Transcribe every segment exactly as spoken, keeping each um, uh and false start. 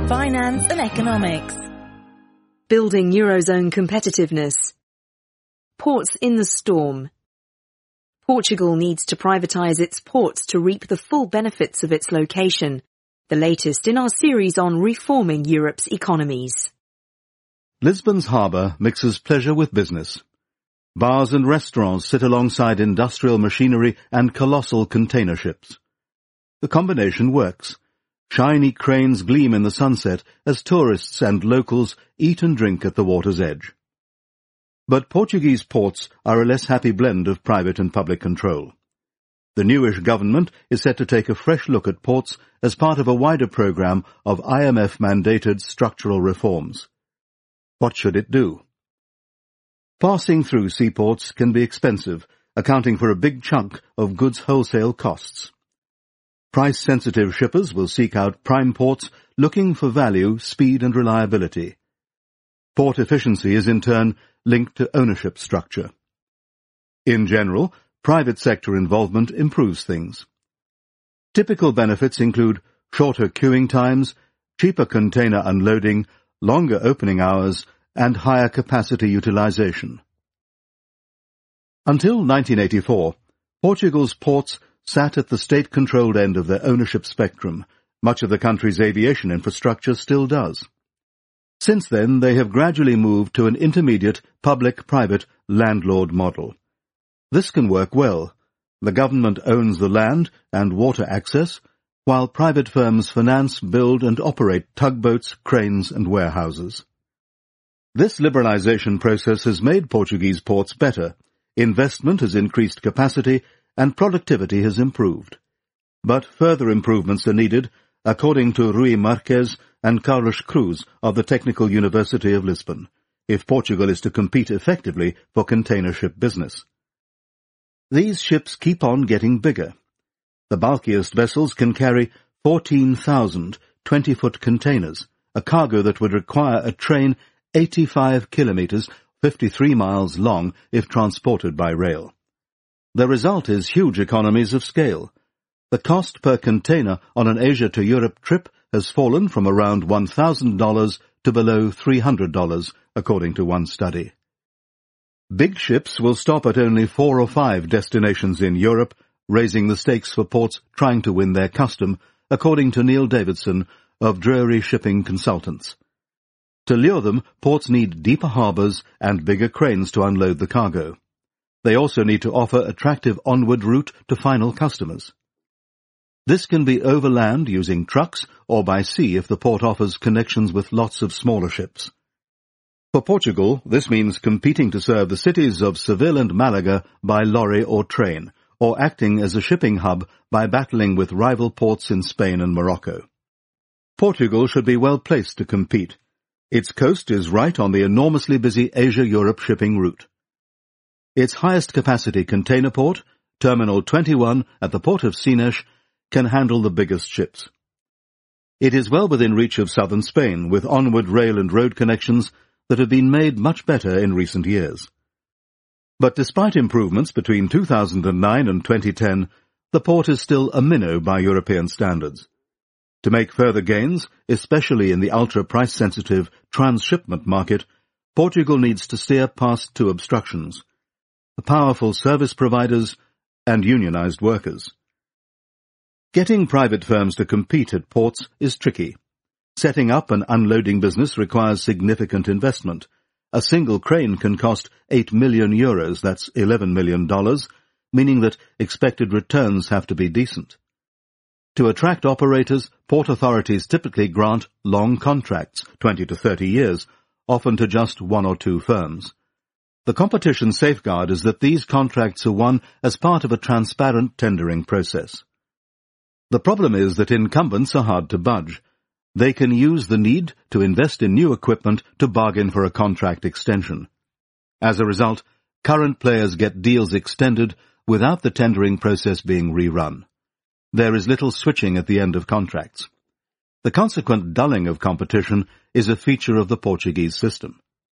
finance and economics. Building Eurozone competitiveness. Ports in the storm. Portugal needs to privatise its ports to reap the full benefits of its location. The latest in our series on reforming Europe's economies. Lisbon's harbour mixes pleasure with business. Bars and restaurants sit alongside industrial machinery and colossal container ships. The combination works. Shiny cranes gleam in the sunset as tourists and locals eat and drink at the water's edge. But Portuguese ports are a less happy blend of private and public control. The newish government is set to take a fresh look at ports as part of a wider programme of I M F-mandated structural reforms. What should it do? Passing through seaports can be expensive, accounting for a big chunk of goods wholesale costs. Price-sensitive shippers will seek out prime ports looking for value, speed and reliability. Port efficiency is in turn linked to ownership structure. In general, private sector involvement improves things. Typical benefits include shorter queuing times, cheaper container unloading, longer opening hours, and higher capacity utilization. Until nineteen eighty-four, Portugal's ports sat at the state-controlled end of their ownership spectrum. Much of the country's aviation infrastructure still does. Since then, they have gradually moved to an intermediate public-private landlord model. This can work well. The government owns the land and water access, while private firms finance, build and operate tugboats, cranes and warehouses. This liberalization process has made Portuguese ports better. Investment has increased capacity and productivity has improved. But further improvements are needed, according to Rui Marques and Carlos Cruz of the Technical University of Lisbon, if Portugal is to compete effectively for container ship business. These ships keep on getting bigger. The bulkiest vessels can carry fourteen thousand twenty-foot containers, a cargo that would require a train eighty-five kilometres, fifty-three miles long, if transported by rail. The result is huge economies of scale. The cost per container on an Asia to Europe trip has fallen from around one thousand dollars to below three hundred dollars, according to one study. Big ships will stop at only four or five destinations in Europe, raising the stakes for ports trying to win their custom, according to Neil Davidson of Drury Shipping Consultants. To lure them, ports need deeper harbours and bigger cranes to unload the cargo. They also need to offer attractive onward route to final customers. This can be overland using trucks or by sea if the port offers connections with lots of smaller ships. For Portugal, this means competing to serve the cities of Seville and Malaga by lorry or train, or acting as a shipping hub by battling with rival ports in Spain and Morocco. Portugal should be well placed to compete. Its coast is right on the enormously busy Asia-Europe shipping route. Its highest capacity container port, Terminal twenty-one at the port of Sines, can handle the biggest ships. It is well within reach of southern Spain, with onward rail and road connections that have been made much better in recent years. But despite improvements between two thousand nine and twenty ten, the port is still a minnow by European standards. To make further gains, especially in the ultra-price-sensitive transshipment market, Portugal needs to steer past two obstructions: the powerful service providers and unionized workers. Getting private firms to compete at ports is tricky. Setting up an unloading business requires significant investment. A single crane can cost eight million euros, that's eleven million dollars, meaning that expected returns have to be decent. To attract operators, port authorities typically grant long contracts, twenty to thirty years, often to just one or two firms. The competition safeguard is that these contracts are won as part of a transparent tendering process. The problem is that incumbents are hard to budge. They can use the need to invest in new equipment to bargain for a contract extension. As a result, current players get deals extended without the tendering process being rerun. There is little switching at the end of contracts. The consequent dulling of competition is a feature of the Portuguese system.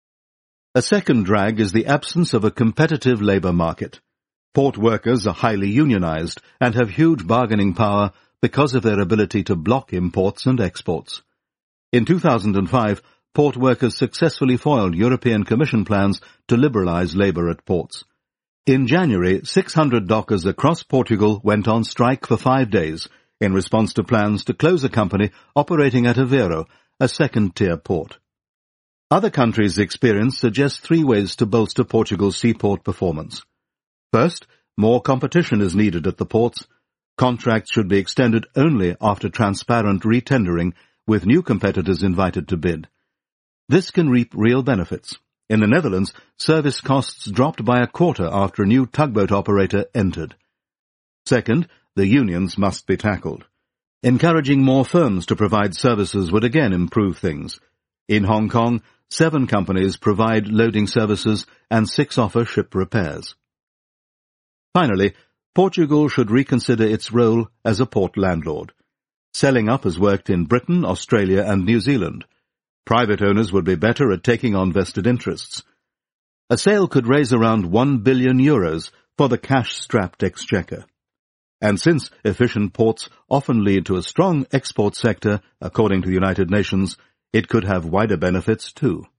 A second drag is the absence of a competitive labour market. Port workers are highly unionized and have huge bargaining power because of their ability to block imports and exports. In two thousand five, port workers successfully foiled European Commission plans to liberalise labour at ports. In January, six hundred dockers across Portugal went on strike for five days in response to plans to close a company operating at Aveiro, a second-tier port. Other countries' experience suggests three ways to bolster Portugal's seaport performance. First, more competition is needed at the ports. Contracts should be extended only after transparent retendering, with new competitors invited to bid. This can reap real benefits. In the Netherlands, service costs dropped by a quarter after a new tugboat operator entered. Second, the unions must be tackled. Encouraging more firms to provide services would again improve things. In Hong Kong, seven companies provide loading services and six offer ship repairs. Finally, Portugal should reconsider its role as a port landlord. Selling up has worked in Britain, Australia and New Zealand. Private owners would be better at taking on vested interests. A sale could raise around one billion euros for the cash-strapped exchequer. And since efficient ports often lead to a strong export sector, according to the United Nations, it could have wider benefits too.